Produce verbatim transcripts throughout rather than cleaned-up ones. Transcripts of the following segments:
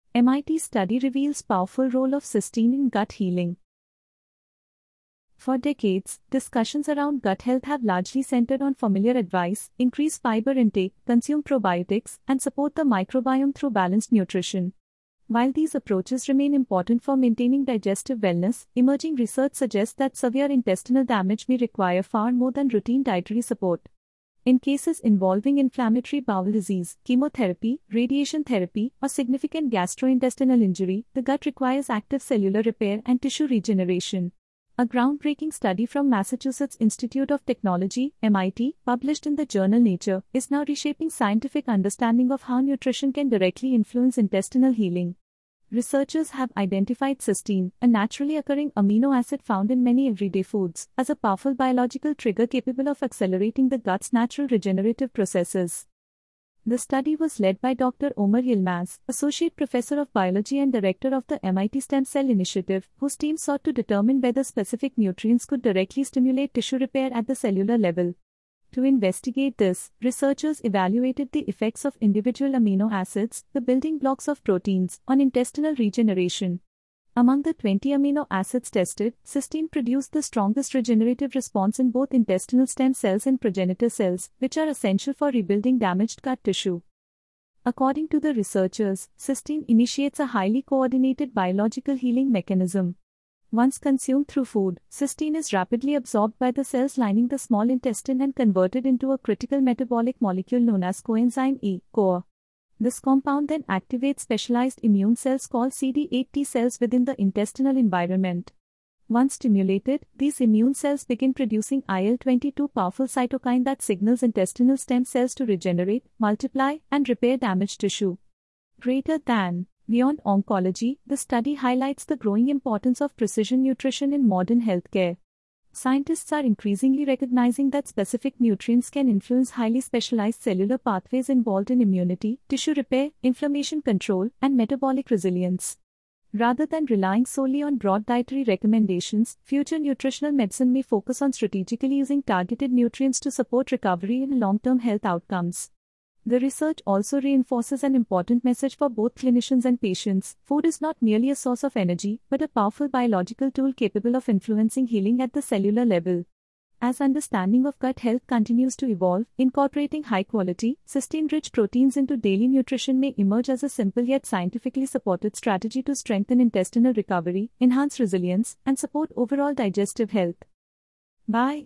M I T study reveals powerful role of cysteine in gut healing. For decades, discussions around gut health have largely centered on familiar advice: increase fiber intake, consume probiotics, and support the microbiome through balanced nutrition. While these approaches remain important for maintaining digestive wellness, emerging research suggests that severe intestinal damage may require far more than routine dietary support. In cases involving inflammatory bowel disease, chemotherapy, radiation therapy, or significant gastrointestinal injury, the gut requires active cellular repair and tissue regeneration. A groundbreaking study from Massachusetts Institute of Technology, M I T, published in the journal Nature, is now reshaping scientific understanding of how nutrition can directly influence intestinal healing. Researchers have identified cysteine, a naturally occurring amino acid found in many everyday foods, as a powerful biological trigger capable of accelerating the gut's natural regenerative processes. The study was led by Doctor Omer Yilmaz, Associate Professor of Biology and Director of the M I T Stem Cell Initiative, whose team sought to determine whether specific nutrients could directly stimulate tissue repair at the cellular level. To investigate this, researchers evaluated the effects of individual amino acids, the building blocks of proteins, on intestinal regeneration. Among the twenty amino acids tested, cysteine produced the strongest regenerative response in both intestinal stem cells and progenitor cells, which are essential for rebuilding damaged gut tissue. According to the researchers, cysteine initiates a highly coordinated biological healing mechanism. Once consumed through food, cysteine is rapidly absorbed by the cells lining the small intestine and converted into a critical metabolic molecule known as coenzyme E, C O A. This compound then activates specialized immune cells called C D eight T cells within the intestinal environment. Once stimulated, these immune cells begin producing I L twenty-two, powerful cytokine that signals intestinal stem cells to regenerate, multiply, and repair damaged tissue. Greater than Beyond oncology, the study highlights the growing importance of precision nutrition in modern healthcare. Scientists are increasingly recognizing that specific nutrients can influence highly specialized cellular pathways involved in immunity, tissue repair, inflammation control, and metabolic resilience. Rather than relying solely on broad dietary recommendations, future nutritional medicine may focus on strategically using targeted nutrients to support recovery and long-term health outcomes. The research also reinforces an important message for both clinicians and patients: food is not merely a source of energy, but a powerful biological tool capable of influencing healing at the cellular level. As understanding of gut health continues to evolve, incorporating high-quality, cysteine-rich proteins into daily nutrition may emerge as a simple yet scientifically supported strategy to strengthen intestinal recovery, enhance resilience, and support overall digestive health. By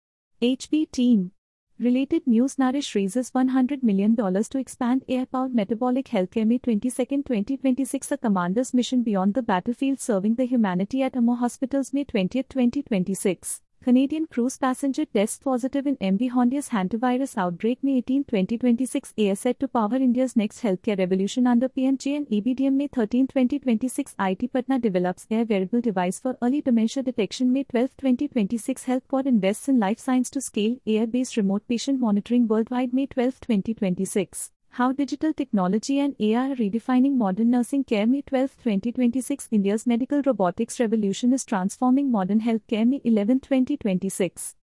H B Team. Related news: Nourish raises one hundred million dollars to expand A I-powered metabolic healthcare. May twenty-second, twenty twenty-six. A commander's mission beyond the battlefield, serving the humanity at Ammo Hospitals. May twentieth, twenty twenty-six. Canadian cruise passenger tests positive in M V Honduras hantavirus outbreak. May eighteenth, twenty twenty-six. A I set to power India's next healthcare revolution under P M J and A B D M. May thirteenth, twenty twenty-six. I I T Patna develops A I wearable device for early dementia detection. May twelfth, twenty twenty-six. HealthQuad invests in life science to scale A I-based remote patient monitoring worldwide. May twelfth, twenty twenty-six. How digital technology and A I are redefining modern nursing care. May twelfth, twenty twenty-six. India's medical robotics revolution is transforming modern healthcare. May eleventh, twenty twenty-six.